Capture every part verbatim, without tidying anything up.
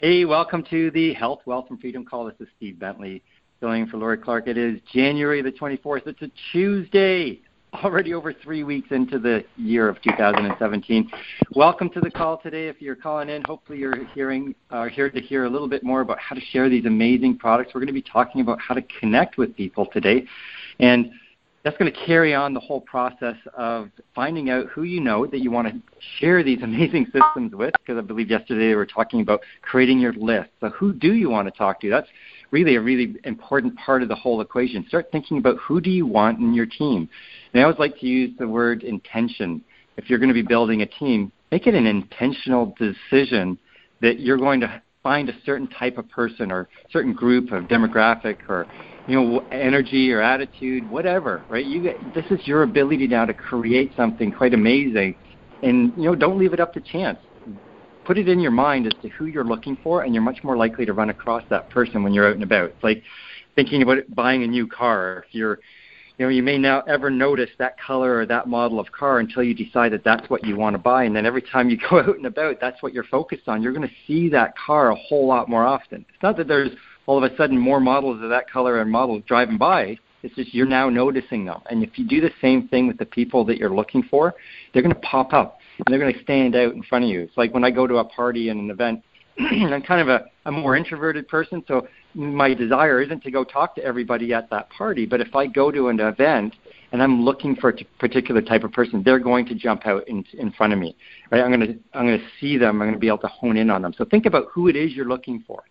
Hey, welcome to the Health, Wealth, and Freedom Call. This is Steve Bentley, filling in for Lori Clark. It is January the twenty-fourth. It's a Tuesday, already over three weeks into the year of two thousand seventeen. Welcome to the call today. If you're calling in, hopefully you're hearing, uh, here to hear a little bit more about how to share these amazing products. We're going to be talking about how to connect with people today, and that's going to carry on the whole process of finding out who you know that you want to share these amazing systems with, because I believe yesterday they were talking about creating your list. So who do you want to talk to? That's really a really important part of the whole equation. Start thinking about who do you want in your team. And I always like to use the word intention. If you're going to be building a team, make it an intentional decision that you're going to find a certain type of person or certain group of demographic or you know, energy or attitude, whatever, right? You get, this is your ability now to create something quite amazing, and you know, don't leave it up to chance. Put it in your mind as to who you're looking for, and you're much more likely to run across that person when you're out and about. It's like thinking about it, buying a new car. If you're, you know, you may not ever notice that color or that model of car until you decide that that's what you want to buy, and then every time you go out and about, that's what you're focused on. You're going to see that car a whole lot more often. It's not that there's all of a sudden more models of that color and models driving by. It's just you're now noticing them. And if you do the same thing with the people that you're looking for, they're going to pop up and they're going to stand out in front of you. It's like when I go to a party and an event, I'm kind of a, a more introverted person, so my desire isn't to go talk to everybody at that party. But if I go to an event and I'm looking for a t- particular type of person, they're going to jump out in, in front of me. Right? I'm going to I'm going to see them. I'm going to be able to hone in on them. So think about who it is you're looking for.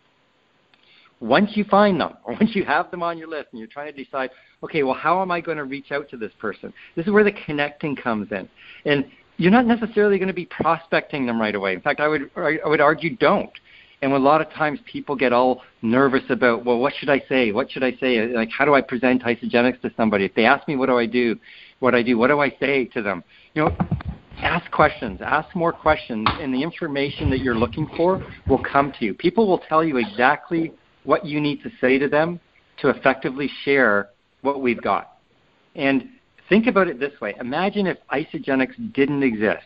Once you find them, or once you have them on your list and you're trying to decide, okay, well, how am I going to reach out to this person? This is where the connecting comes in. And you're not necessarily going to be prospecting them right away. In fact, I would I would argue don't. And a lot of times people get all nervous about, well, what should I say? What should I say? Like, how do I present Isagenix to somebody? If they ask me what do I do, what I do, what do I say to them? You know, ask questions. Ask more questions, and the information that you're looking for will come to you. People will tell you exactly what you need to say to them to effectively share what we've got. And think about it this way. Imagine if Isagenix didn't exist.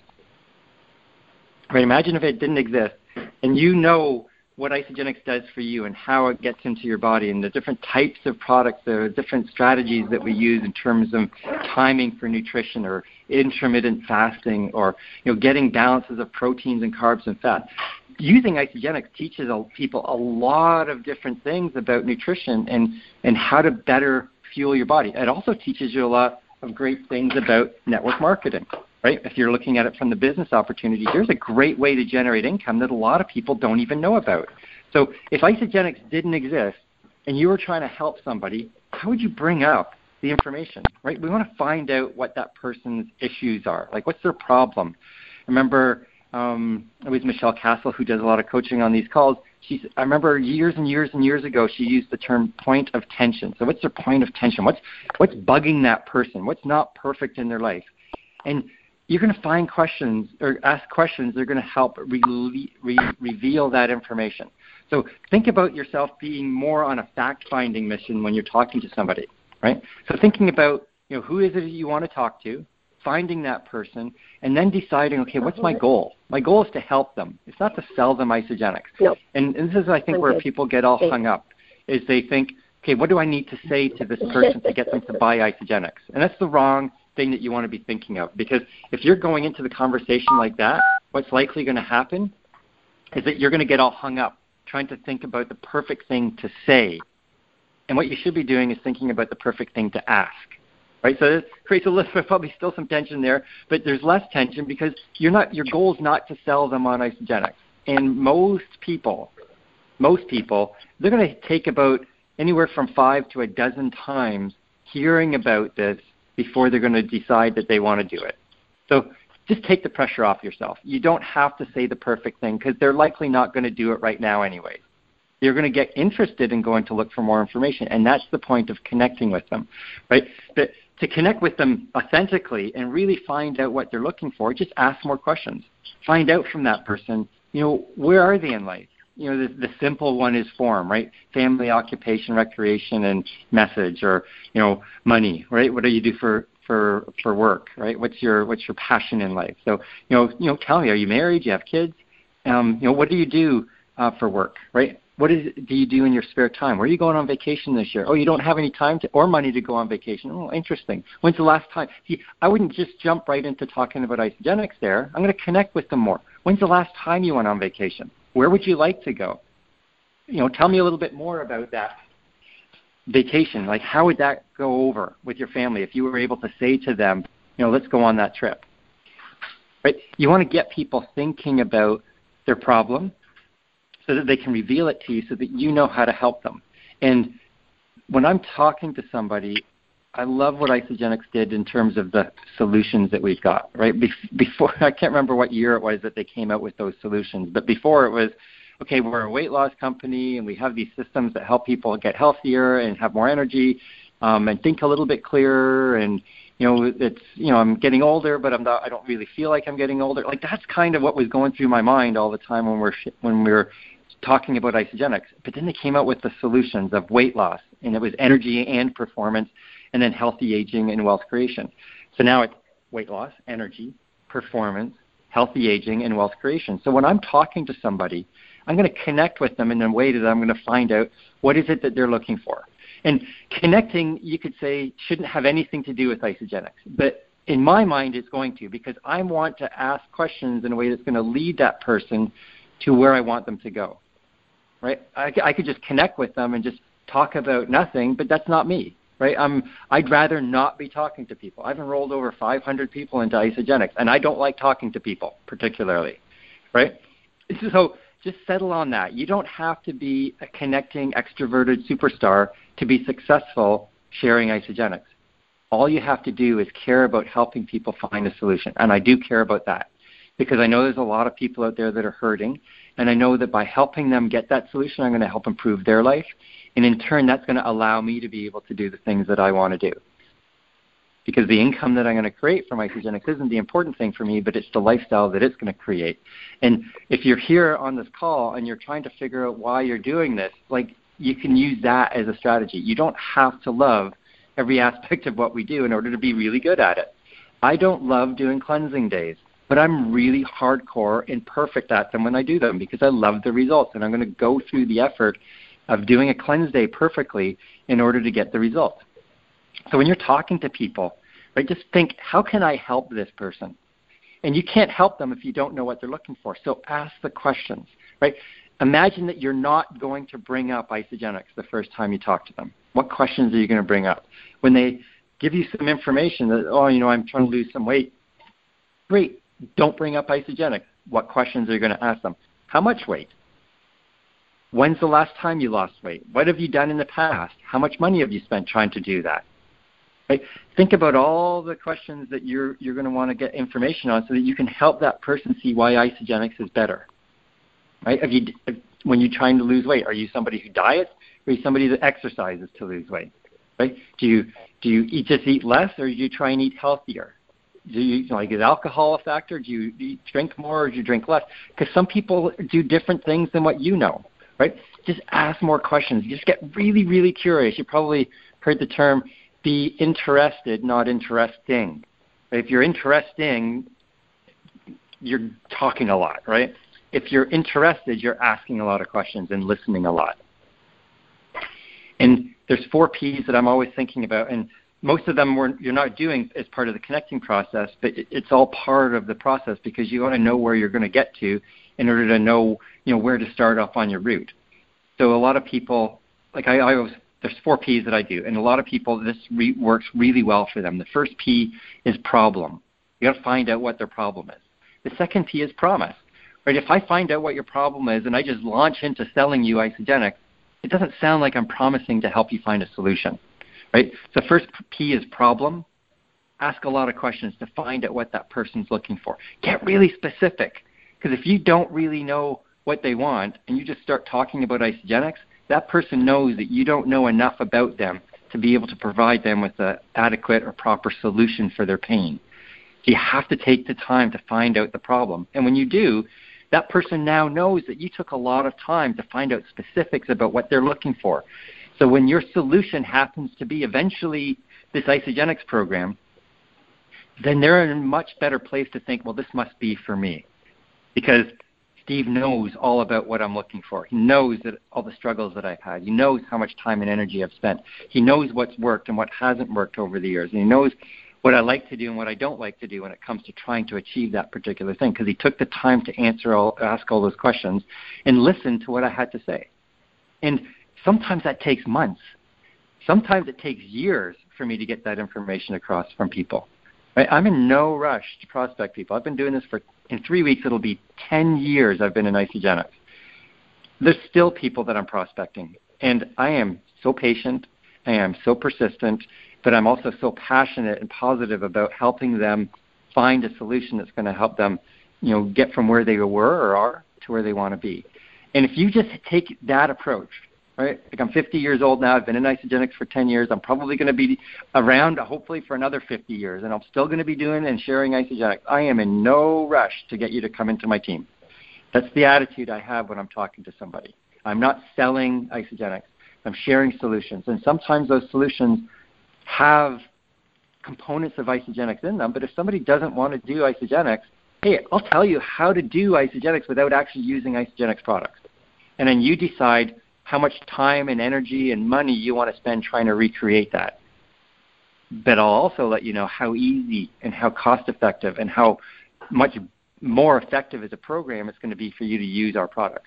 Right? Imagine if it didn't exist, and you know what Isagenix does for you and how it gets into your body and the different types of products, the different strategies that we use in terms of timing for nutrition or intermittent fasting or you know getting balances of proteins and carbs and fat. Using Isagenix teaches people a lot of different things about nutrition and, and how to better fuel your body. It also teaches you a lot of great things about network marketing, right? If you're looking at it from the business opportunity, here's a great way to generate income that a lot of people don't even know about. So if Isagenix didn't exist and you were trying to help somebody, how would you bring up the information, right? We want to find out what that person's issues are. Like, what's their problem? Remember, Um, it was Michelle Castle who does a lot of coaching on these calls. She's, I remember years and years and years ago, she used the term point of tension. So what's their point of tension? What's what's bugging that person? What's not perfect in their life? And you're going to find questions or ask questions that are going to help re- re- reveal that information. So think about yourself being more on a fact-finding mission when you're talking to somebody, right? So thinking about, you know, who is it you want to talk to, finding that person, and then deciding, okay, what's my goal? My goal is to help them. It's not to sell them Isagenix. Nope. And, and this is, I think, where people get all hung up, is they think, okay, what do I need to say to this person to get them to buy Isagenix? And that's the wrong thing that you want to be thinking of, because if you're going into the conversation like that, what's likely going to happen is that you're going to get all hung up trying to think about the perfect thing to say. And what you should be doing is thinking about the perfect thing to ask. Right, so it creates a little bit, probably still some tension there, but there's less tension because you're not. Your goal is not to sell them on Isagenix. And most people, most people, they're going to take about anywhere from five to a dozen times hearing about this before they're going to decide that they want to do it. So just take the pressure off yourself. You don't have to say the perfect thing because they're likely not going to do it right now anyway. You're going to get interested in going to look for more information, and that's the point of connecting with them, right? But to connect with them authentically and really find out what they're looking for, just ask more questions. Find out from that person, you know, where are they in life? You know, the, the simple one is form, right? Family, occupation, recreation, and message, or, you know, money, right? What do you do for, for, for work, right? What's your, what's your passion in life? So, you know, you know, tell me, are you married? Do you have kids? Um, you know, what do you do uh, for work, right? What is, do you do in your spare time? Where are you going on vacation this year? Oh, you don't have any time to, or money to go on vacation. Oh, interesting. When's the last time? See, I wouldn't just jump right into talking about Isagenix there. I'm going to connect with them more. When's the last time you went on vacation? Where would you like to go? You know, tell me a little bit more about that vacation. Like, how would that go over with your family if you were able to say to them, you know, let's go on that trip, right? You want to get people thinking about their problem so that they can reveal it to you so that you know how to help them. And when I'm talking to somebody, I love what Isagenix did in terms of the solutions that we've got, right? Before, I can't remember what year it was that they came out with those solutions, but before it was, okay, we're a weight loss company and we have these systems that help people get healthier and have more energy um, and think a little bit clearer. And, you know, it's, you know, I'm getting older, but I'm not, I don't really feel like I'm getting older. Like, that's kind of what was going through my mind all the time when we're, when we we're talking about Isagenix. But then they came out with the solutions of weight loss, and it was energy and performance, and then healthy aging and wealth creation. So now it's weight loss, energy, performance, healthy aging, and wealth creation. So when I'm talking to somebody, I'm going to connect with them in a way that I'm going to find out what is it that they're looking for. And connecting, you could say, shouldn't have anything to do with Isagenix. But in my mind, it's going to, because I want to ask questions in a way that's going to lead that person to where I want them to go. Right? I, I could just connect with them and just talk about nothing, but that's not me. Right? I'm, I'd rather not be talking to people. I've enrolled over five hundred people into Isagenix, and I don't like talking to people particularly. Right? So just settle on that. You don't have to be a connecting, extroverted superstar to be successful sharing Isagenix. All you have to do is care about helping people find a solution, and I do care about that because I know there's a lot of people out there that are hurting, and I know that by helping them get that solution, I'm going to help improve their life. And in turn, that's going to allow me to be able to do the things that I want to do. Because the income that I'm going to create from Isagenix isn't the important thing for me, but it's the lifestyle that it's going to create. And if you're here on this call and you're trying to figure out why you're doing this, like, you can use that as a strategy. You don't have to love every aspect of what we do in order to be really good at it. I don't love doing cleansing days, but I'm really hardcore and perfect at them when I do them because I love the results, and I'm going to go through the effort of doing a cleanse day perfectly in order to get the result. So when you're talking to people, right, just think, how can I help this person? And you can't help them if you don't know what they're looking for. So ask the questions, right? Imagine that you're not going to bring up Isagenix the first time you talk to them. What questions are you going to bring up? When they give you some information that, oh, you know, I'm trying to lose some weight, great. Don't bring up Isagenix. What questions are you going to ask them? How much weight? When's the last time you lost weight? What have you done in the past? How much money have you spent trying to do that? Right? Think about all the questions that you're you're going to want to get information on so that you can help that person see why Isagenix is better. Right? Have you, when you're trying to lose weight, are you somebody who diets or are you somebody that exercises to lose weight? Right? Do you do you eat, just eat less, or do you try and eat healthier? Do you, like, is alcohol a factor? Do you, do you drink more or do you drink less? Because some people do different things than what you know. Right? Just ask more questions. Just get really, really curious. You probably heard the term be interested, not interesting. If you're interesting, you're talking a lot, right? If you're interested, you're asking a lot of questions and listening a lot. And there's four P's that I'm always thinking about, and most of them we're, you're not doing as part of the connecting process, but it, it's all part of the process because you want to know where you're going to get to in order to know, you know, where to start off on your route. So a lot of people, like I, I always, there's four P's that I do, and a lot of people, this re- works really well for them. The first P is problem. You got to find out what their problem is. The second P is promise. Right? If I find out what your problem is and I just launch into selling you Isagenix, it doesn't sound like I'm promising to help you find a solution. Right? So first P is problem. Ask a lot of questions to find out what that person's looking for. Get really specific, because if you don't really know what they want and you just start talking about Isagenix, that person knows that you don't know enough about them to be able to provide them with an adequate or proper solution for their pain. So you have to take the time to find out the problem. And when you do, that person now knows that you took a lot of time to find out specifics about what they're looking for. So when your solution happens to be eventually this Isagenix program, then they're in a much better place to think, well, this must be for me. Because Steve knows all about what I'm looking for. He knows that all the struggles that I've had. He knows how much time and energy I've spent. He knows what's worked and what hasn't worked over the years. And he knows what I like to do and what I don't like to do when it comes to trying to achieve that particular thing, because he took the time to answer all, ask all those questions and listen to what I had to say. And sometimes that takes months. Sometimes it takes years for me to get that information across from people. Right? I'm in no rush to prospect people. I've been doing this for, in three weeks, it'll be ten years I've been in Isagenix. There's still people that I'm prospecting. And I am so patient. I am so persistent. But I'm also so passionate and positive about helping them find a solution that's going to help them, you know, get from where they were or are to where they want to be. And if you just take that approach, right? Like I'm fifty years old now. I've been in Isagenix for ten years. I'm probably going to be around, hopefully, for another fifty years, and I'm still going to be doing and sharing Isagenix. I am in no rush to get you to come into my team. That's the attitude I have when I'm talking to somebody. I'm not selling Isagenix. I'm sharing solutions, and sometimes those solutions have components of Isagenix in them, but if somebody doesn't want to do Isagenix, hey, I'll tell you how to do Isagenix without actually using Isagenix products. And then you decide how much time and energy and money you want to spend trying to recreate that. But I'll also let you know how easy and how cost-effective and how much more effective as a program it's going to be for you to use our products.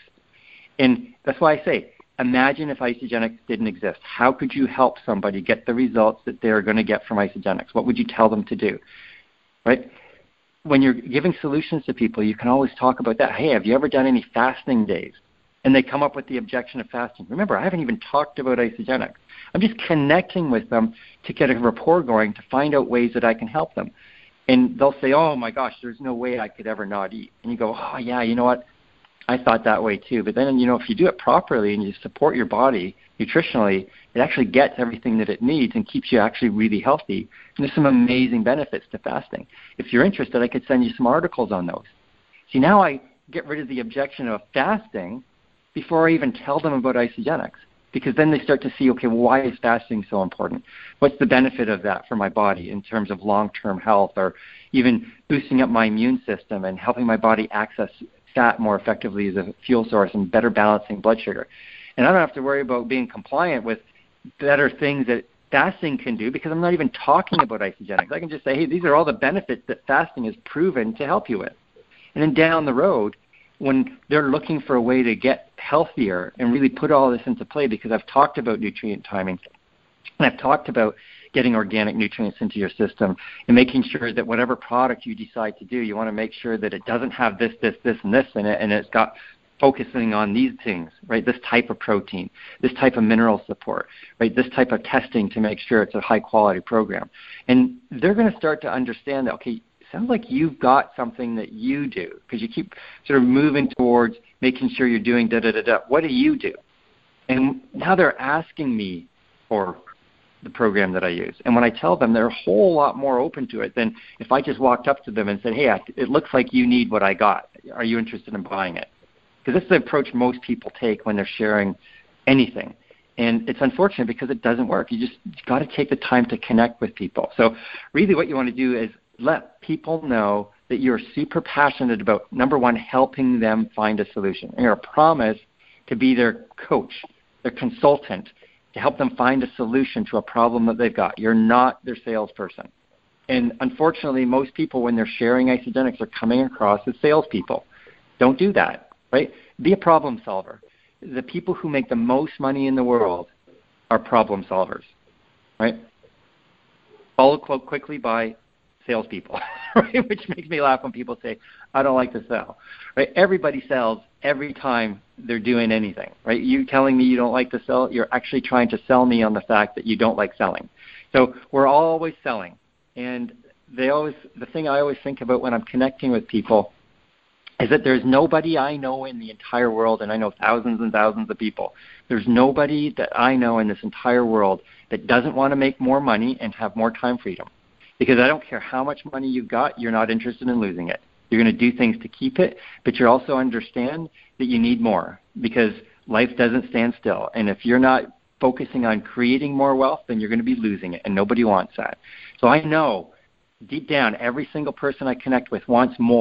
And that's why I say, imagine if Isagenix didn't exist. How could you help somebody get the results that they're going to get from Isagenix? What would you tell them to do? Right? When you're giving solutions to people, you can always talk about that. Hey, have you ever done any fasting days? And they come up with the objection of fasting. Remember, I haven't even talked about Isagenix. I'm just connecting with them to get a rapport going to find out ways that I can help them. And they'll say, oh, my gosh, there's no way I could ever not eat. And you go, oh, yeah, you know what? I thought that way too. But then, you know, if you do it properly and you support your body nutritionally, it actually gets everything that it needs and keeps you actually really healthy. And there's some amazing benefits to fasting. If you're interested, I could send you some articles on those. See, now I get rid of the objection of fasting before I even tell them about Isagenix, because then they start to see, okay, well, why is fasting so important? What's the benefit of that for my body in terms of long-term health, or even boosting up my immune system and helping my body access fat more effectively as a fuel source and better balancing blood sugar. And I don't have to worry about being compliant with better things that fasting can do, because I'm not even talking about Isagenix. I can just say, hey, these are all the benefits that fasting is proven to help you with. And then down the road, when they're looking for a way to get healthier and really put all this into play, because I've talked about nutrient timing, and I've talked about getting organic nutrients into your system and making sure that whatever product you decide to do, you want to make sure that it doesn't have this, this, this, and this in it, and it's got focusing on these things, right? This type of protein, this type of mineral support, right? This type of testing to make sure it's a high-quality program. And they're going to start to understand that, okay, sounds like you've got something that you do, because you keep sort of moving towards making sure you're doing da-da-da-da. What do you do? And now they're asking me for the program that I use. And when I tell them, they're a whole lot more open to it than if I just walked up to them and said, hey, it looks like you need what I got. Are you interested in buying it? Because that's the approach most people take when they're sharing anything. And it's unfortunate because it doesn't work. You just got to take the time to connect with people. So really what you want to do is let people know that you're super passionate about, number one, helping them find a solution. And you're a promise to be their coach, their consultant, to help them find a solution to a problem that they've got. You're not their salesperson. And unfortunately, most people, when they're sharing Isagenix, are coming across as salespeople. Don't do that, right? Be a problem solver. The people who make the most money in the world are problem solvers, right? Followed quite quickly by salespeople, right? Which makes me laugh when people say, I don't like to sell, right? Everybody sells every time they're doing anything, right? You telling me you don't like to sell, you're actually trying to sell me on the fact that you don't like selling. So we're always selling. And they always, the thing I always think about when I'm connecting with people is that there's nobody I know in the entire world, and I know thousands and thousands of people, there's nobody that I know in this entire world that doesn't want to make more money and have more time freedom. Because I don't care how much money you've got, you're not interested in losing it. You're going to do things to keep it, but you also understand that you need more, because life doesn't stand still. And if you're not focusing on creating more wealth, then you're going to be losing it, and nobody wants that. So I know deep down every single person I connect with wants more.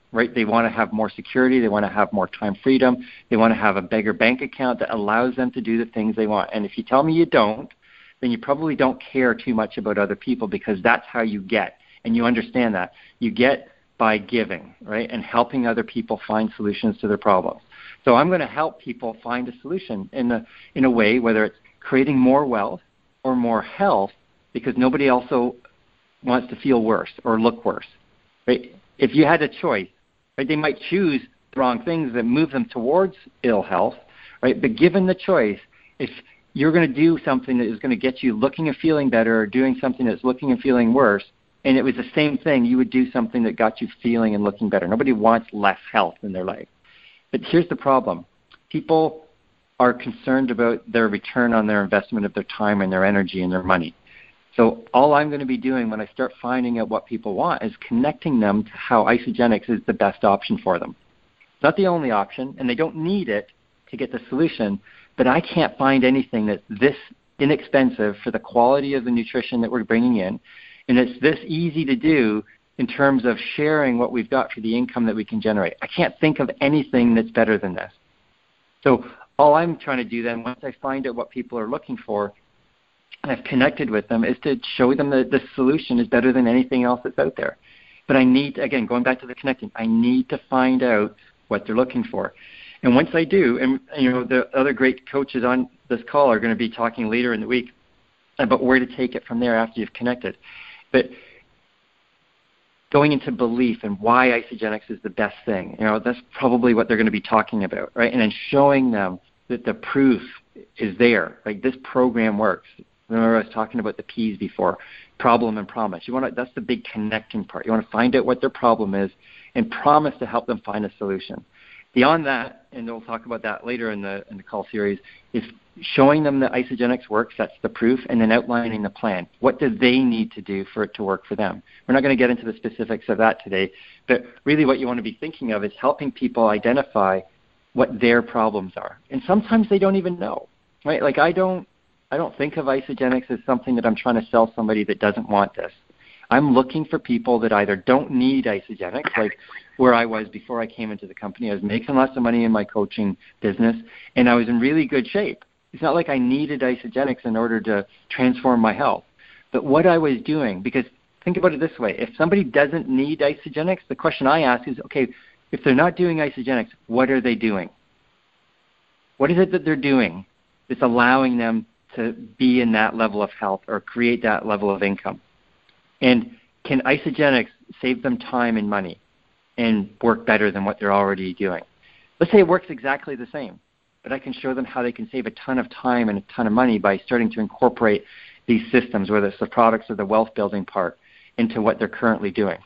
right? They want to have more security. They want to have more time freedom. They want to have a bigger bank account that allows them to do the things they want. And if you tell me you don't, then you probably don't care too much about other people, because that's how you get. And you understand that. You get by giving, right, and helping other people find solutions to their problems. So I'm going to help people find a solution in a, in a way, whether it's creating more wealth or more health, because nobody also wants to feel worse or look worse. Right? If you had a choice, right, they might choose the wrong things that move them towards ill health, right? But given the choice, if you're going to do something that is going to get you looking and feeling better, or doing something that's looking and feeling worse, and it was the same thing, you would do something that got you feeling and looking better. Nobody wants less health in their life. But here's the problem. People are concerned about their return on their investment of their time and their energy and their money. So all I'm going to be doing when I start finding out what people want is connecting them to how Isagenix is the best option for them. It's not the only option, and they don't need it to get the solution, but I can't find anything that's this inexpensive for the quality of the nutrition that we're bringing in, and it's this easy to do in terms of sharing what we've got for the income that we can generate. I can't think of anything that's better than this. So all I'm trying to do then, once I find out what people are looking for, and I've connected with them, is to show them that the solution is better than anything else that's out there. But I need, again, going back to the connecting, I need to find out what they're looking for. And once I do, and you know, the other great coaches on this call are going to be talking later in the week about where to take it from there after you've connected. But going into belief and why Isagenix is the best thing, you know, that's probably what they're going to be talking about, right? And then showing them that the proof is there. Like, this program works. Remember I was talking about the P's before, problem and promise. You want to, that's the big connecting part. You want to find out what their problem is and promise to help them find a solution. Beyond that, and we'll talk about that later in the in the call series, is showing them that Isagenix works, that's the proof, and then outlining the plan. What do they need to do for it to work for them? We're not going to get into the specifics of that today, but really what you want to be thinking of is helping people identify what their problems are. And sometimes they don't even know, right? Like I don't, I don't think of Isagenix as something that I'm trying to sell somebody that doesn't want this. I'm looking for people that either don't need Isagenix, like where I was before I came into the company. I was making lots of money in my coaching business, and I was in really good shape. It's not like I needed Isagenix in order to transform my health. But what I was doing, because think about it this way, if somebody doesn't need Isagenix, the question I ask is, okay, if they're not doing Isagenix, what are they doing? What is it that they're doing that's allowing them to be in that level of health or create that level of income? And can Isagenix save them time and money and work better than what they're already doing? Let's say it works exactly the same, but I can show them how they can save a ton of time and a ton of money by starting to incorporate these systems, whether it's the products or the wealth building part, into what they're currently doing.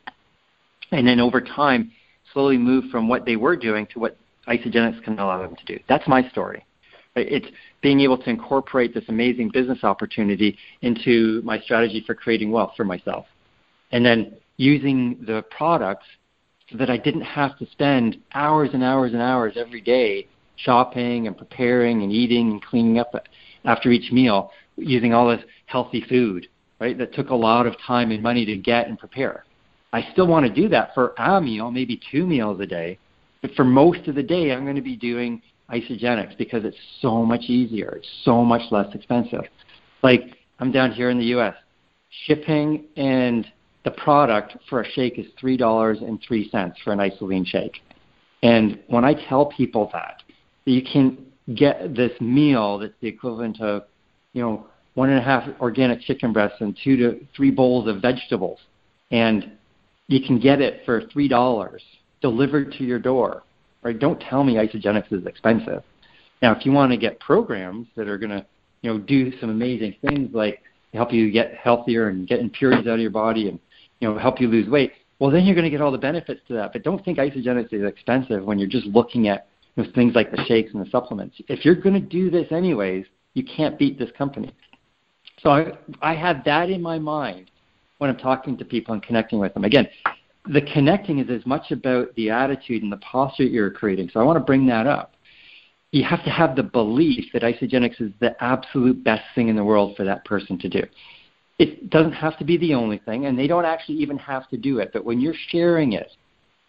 And then over time, slowly move from what they were doing to what Isagenix can allow them to do. That's my story. It's being able to incorporate this amazing business opportunity into my strategy for creating wealth for myself. And then using the products so that I didn't have to spend hours and hours and hours every day shopping and preparing and eating and cleaning up after each meal, using all this healthy food, right, that took a lot of time and money to get and prepare. I still want to do that for a meal, maybe two meals a day, but for most of the day I'm going to be doing Isagenix because it's so much easier. It's so much less expensive. Like, I'm down here in the U S. Shipping and the product for a shake is three dollars and three cents for an Isoline shake. And when I tell people that, that you can get this meal that's the equivalent of, you know, one and a half organic chicken breasts and two to three bowls of vegetables, and you can get it for three dollars delivered to your door. Right? Don't tell me Isagenix is expensive. Now, if you want to get programs that are going to, you know, do some amazing things like help you get healthier and get impurities out of your body and, you know, help you lose weight, well, then you're going to get all the benefits to that. But don't think Isagenix is expensive when you're just looking at, you know, things like the shakes and the supplements. If you're going to do this anyways, you can't beat this company. So I, I have that in my mind when I'm talking to people and connecting with them. Again, the connecting is as much about the attitude and the posture you're creating. So I want to bring that up. You have to have the belief that Isagenix is the absolute best thing in the world for that person to do. It doesn't have to be the only thing, and they don't actually even have to do it. But when you're sharing it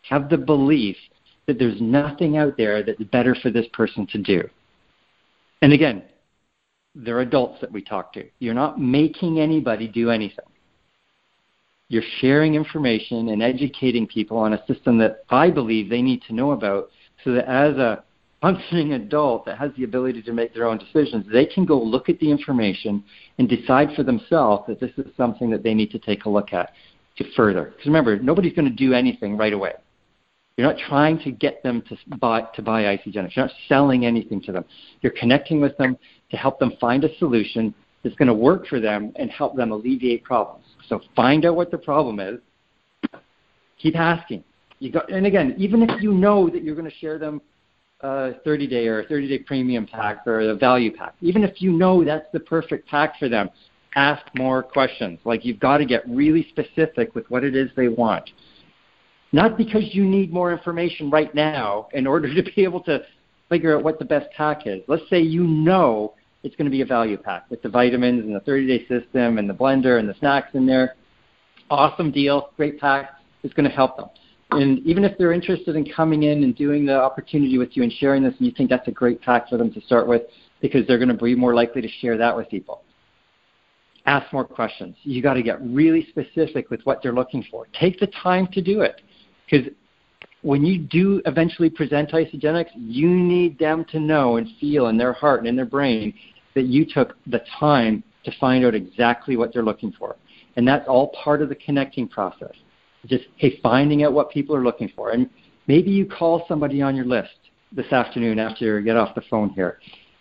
have the belief that there's nothing out there that's better for this person to do. And again, they're adults that we talk to. You're not making anybody do anything. You're sharing information and educating people on a system that I believe they need to know about, so that as a functioning adult that has the ability to make their own decisions, they can go look at the information and decide for themselves that this is something that they need to take a look at to further. Because remember, nobody's going to do anything right away. You're not trying to get them to buy to buy Isagenix. You're not selling anything to them. You're connecting with them to help them find a solution that's going to work for them and help them alleviate problems. So find out what the problem is. Keep asking. You got, and again, even if you know that you're going to share them a thirty-day or a thirty-day premium pack or a value pack, even if you know that's the perfect pack for them, ask more questions. Like, you've got to get really specific with what it is they want. Not because you need more information right now in order to be able to figure out what the best pack is. Let's say you know it's going to be a value pack with the vitamins and the thirty-day system and the blender and the snacks in there. Awesome deal, great pack. It's going to help them. And even if they're interested in coming in and doing the opportunity with you and sharing this, and you think that's a great pack for them to start with, because they're going to be more likely to share that with people, ask more questions. You got to get really specific with what they're looking for. Take the time to do it. Because when you do eventually present Isagenix, you need them to know and feel in their heart and in their brain that you took the time to find out exactly what they're looking for. And that's all part of the connecting process. Just, hey, finding out what people are looking for. And maybe you call somebody on your list this afternoon after you get off the phone here.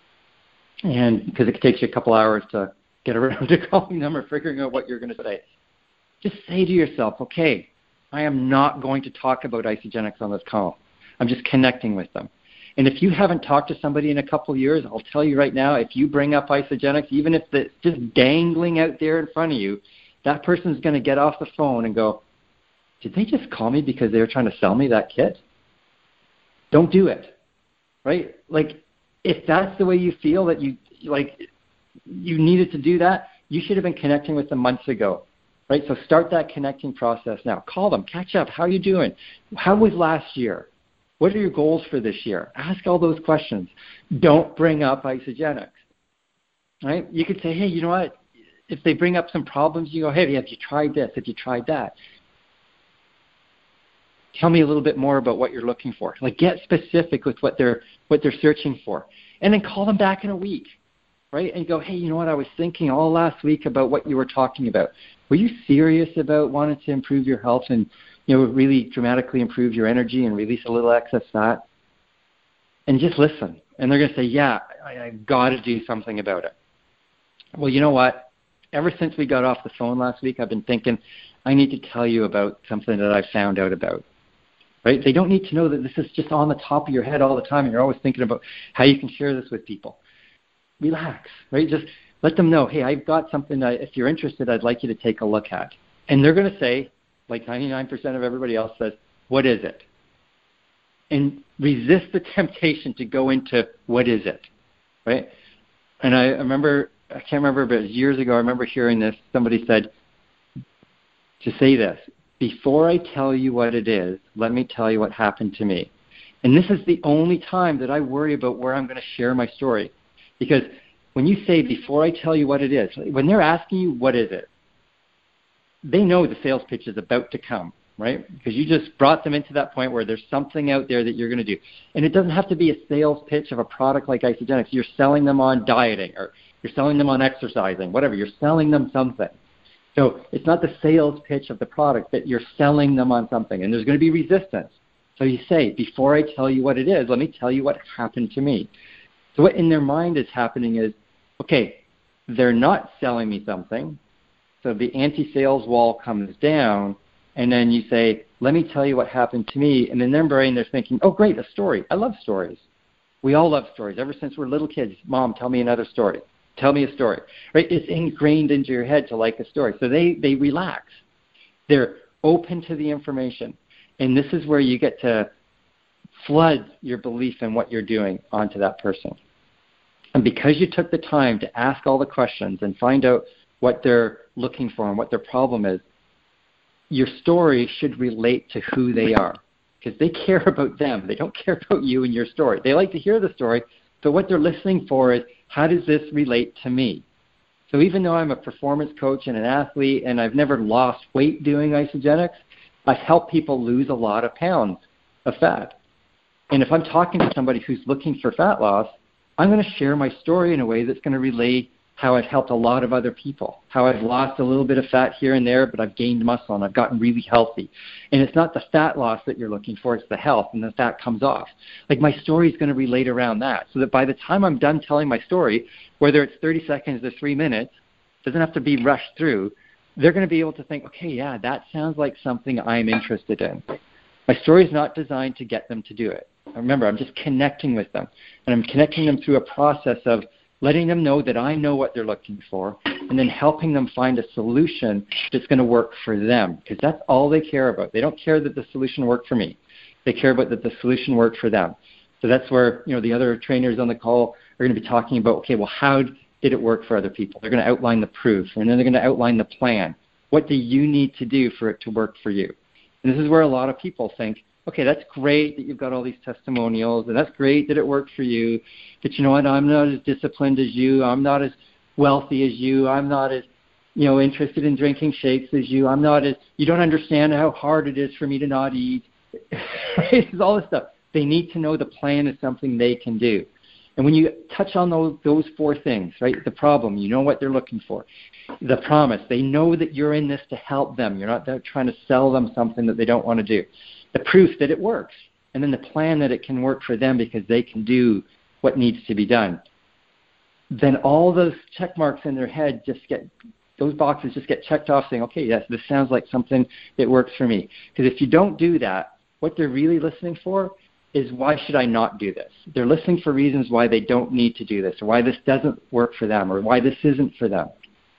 And because it takes you a couple hours to get around to calling them or figuring out what you're going to say. Just say to yourself, okay, I am not going to talk about Isagenix on this call. I'm just connecting with them. And if you haven't talked to somebody in a couple of years, I'll tell you right now, if you bring up Isagenix, even if it's just dangling out there in front of you, that person's going to get off the phone and go, did they just call me because they were trying to sell me that kit? Don't do it, right? Like, if that's the way you feel, that you like you needed to do that, you should have been connecting with them months ago. Right? So start that connecting process now. Call them. Catch up. How are you doing? How was last year? What are your goals for this year? Ask all those questions. Don't bring up Isagenix. Right? You could say, hey, you know what? If they bring up some problems, you go, hey, have you tried this? Have you tried that? Tell me a little bit more about what you're looking for. Like, get specific with what they're what they're searching for. And then call them back in a week. Right? And go, hey, you know what? I was thinking all last week about what you were talking about. Were you serious about wanting to improve your health and, you know, really dramatically improve your energy and release a little excess fat? And just listen. And they're going to say, yeah, I, I've got to do something about it. Well, you know what? Ever since we got off the phone last week, I've been thinking, I need to tell you about something that I found out about. Right? They don't need to know that this is just on the top of your head all the time and you're always thinking about how you can share this with people. Relax, right? Just let them know, hey, I've got something that if you're interested, I'd like you to take a look at. And they're going to say, like ninety-nine percent of everybody else says, what is it? And resist the temptation to go into what is it, right? And I remember, I can't remember, but it was years ago, I remember hearing this. Somebody said to say this, before I tell you what it is, let me tell you what happened to me. And this is the only time that I worry about where I'm going to share my story. Because when you say, before I tell you what it is, when they're asking you, what is it? They know the sales pitch is about to come, right? Because you just brought them into that point where there's something out there that you're going to do. And it doesn't have to be a sales pitch of a product like Isagenix. You're selling them on dieting, or you're selling them on exercising, whatever. You're selling them something. So it's not the sales pitch of the product, but you're selling them on something. And there's going to be resistance. So you say, before I tell you what it is, let me tell you what happened to me. So what in their mind is happening is, okay, they're not selling me something, so the anti-sales wall comes down, and then you say, let me tell you what happened to me, and in their brain they're thinking, oh, great, a story. I love stories. We all love stories. Ever since we're little kids, Mom, tell me another story. Tell me a story. Right? It's ingrained into your head to like a story. So they, they relax. They're open to the information, and this is where you get to flood your belief in what you're doing onto that person. And because you took the time to ask all the questions and find out what they're looking for and what their problem is, your story should relate to who they are. because they care about them. They don't care about you and your story. They like to hear the story, but what they're listening for is, how does this relate to me? So even though I'm a performance coach and an athlete and I've never lost weight doing Isagenix, I've helped people lose a lot of pounds of fat. And if I'm talking to somebody who's looking for fat loss, I'm going to share my story in a way that's going to relay how I've helped a lot of other people, how I've lost a little bit of fat here and there, but I've gained muscle and I've gotten really healthy. And it's not the fat loss that you're looking for, it's the health, and the fat comes off. Like, my story is going to relate around that, so that by the time I'm done telling my story, whether it's thirty seconds or three minutes, it doesn't have to be rushed through, they're going to be able to think, okay, yeah, that sounds like something I'm interested in. My story is not designed to get them to do it. Remember, I'm just connecting with them, and I'm connecting them through a process of letting them know that I know what they're looking for, and then helping them find a solution that's going to work for them, because that's all they care about. They don't care that the solution worked for me. They care about that the solution worked for them. So that's where, you know, the other trainers on the call are going to be talking about, okay, well, how did it work for other people? They're going to outline the proof, and then they're going to outline the plan. What do you need to do for it to work for you? And this is where a lot of people think, okay, that's great that you've got all these testimonials, and that's great that it worked for you, but you know what, I'm not as disciplined as you, I'm not as wealthy as you, I'm not as, you know, interested in drinking shakes as you, I'm not as, you don't understand how hard it is for me to not eat. It's all this stuff. They need to know the plan is something they can do. And when you touch on those, those four things, right, the problem, you know what they're looking for. The promise, they know that you're in this to help them. You're not trying to sell them something that they don't want to do. The proof that it works, and then the plan that it can work for them because they can do what needs to be done. Then all those check marks in their head just get, those boxes just get checked off saying, okay, yes, this sounds like something that works for me. Because if you don't do that, what they're really listening for is, why should I not do this? They're listening for reasons why they don't need to do this, or why this doesn't work for them, or why this isn't for them.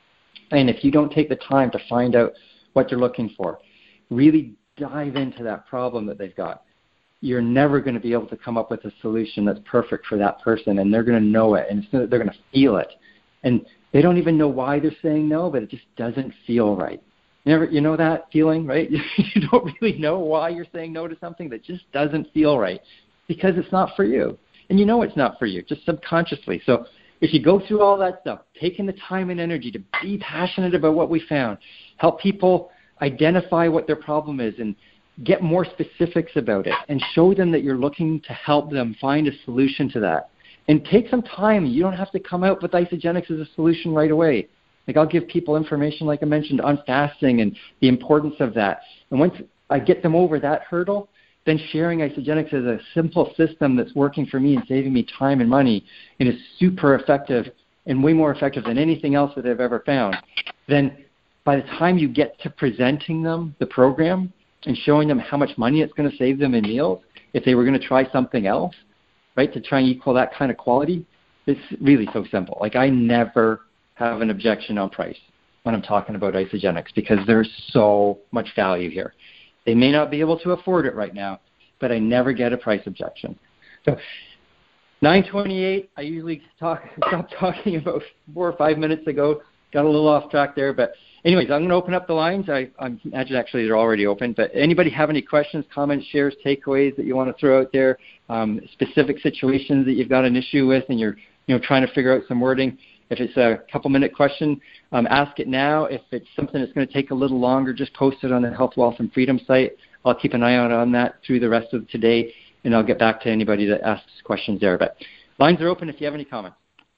And if you don't take the time to find out what they're looking for, really dive into that problem that they've got, you're never going to be able to come up with a solution that's perfect for that person, and they're going to know it, and they're going to feel it. And they don't even know why they're saying no, but it just doesn't feel right. You never, you know that feeling, right? You don't really know why you're saying no to something that just doesn't feel right, because it's not for you. And you know it's not for you, just subconsciously. So if you go through all that stuff, taking the time and energy to be passionate about what we found, help people identify what their problem is and get more specifics about it, and show them that you're looking to help them find a solution to that. And take some time. You don't have to come out with Isagenix as a solution right away. Like, I'll give people information, like I mentioned, on fasting and the importance of that. And once I get them over that hurdle, then sharing Isagenix as a simple system that's working for me and saving me time and money, and is super effective and way more effective than anything else that I've ever found, then by the time you get to presenting them the program and showing them how much money it's going to save them in meals if they were going to try something else, right, to try and equal that kind of quality, it's really so simple. Like, I never have an objection on price when I'm talking about Isagenix, because there's so much value here. They may not be able to afford it right now, but I never get a price objection. So nine twenty-eight, I usually talk, stop talking about four or five minutes ago. Got a little off track there, but anyways, I'm going to open up the lines. I, I imagine actually they're already open, but anybody have any questions, comments, shares, takeaways that you want to throw out there, um, specific situations that you've got an issue with and you're you know trying to figure out some wording? If it's a couple-minute question, um, ask it now. If it's something that's going to take a little longer, just post it on the Health, Wealth, and Freedom site. I'll keep an eye out on that through the rest of today, and I'll get back to anybody that asks questions there. But lines are open if you have any comments.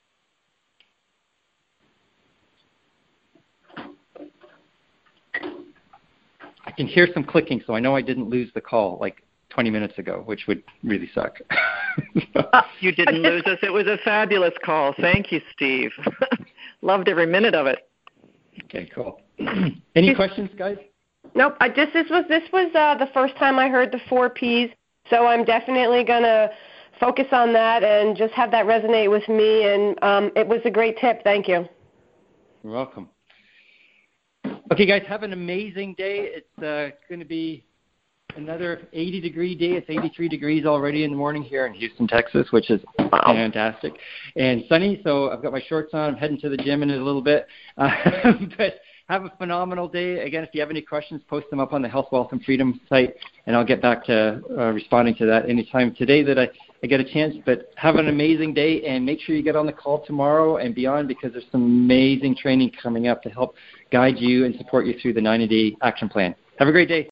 I can hear some clicking, so I know I didn't lose the call like twenty minutes ago, which would really suck. You didn't lose us. It was a fabulous call. Thank you, Steve. Loved every minute of it. Okay, cool. Any questions, guys? Nope. I just this was this was uh, the first time I heard the four P's, so I'm definitely gonna focus on that and just have that resonate with me. And um, it was a great tip. Thank you. You're welcome. Okay, guys, have an amazing day. It's uh, going to be another eighty degree day. It's eighty-three degrees already in the morning here in Houston, Texas, which is fantastic. And sunny, so I've got my shorts on. I'm heading to the gym in a little bit. Uh, but have a phenomenal day. Again, if you have any questions, post them up on the Health, Wealth, and Freedom site, and I'll get back to uh, responding to that anytime today that I, I get a chance. But have an amazing day, and make sure you get on the call tomorrow and beyond, because there's some amazing training coming up to help guide you and support you through the ninety-day action plan. Have a great day.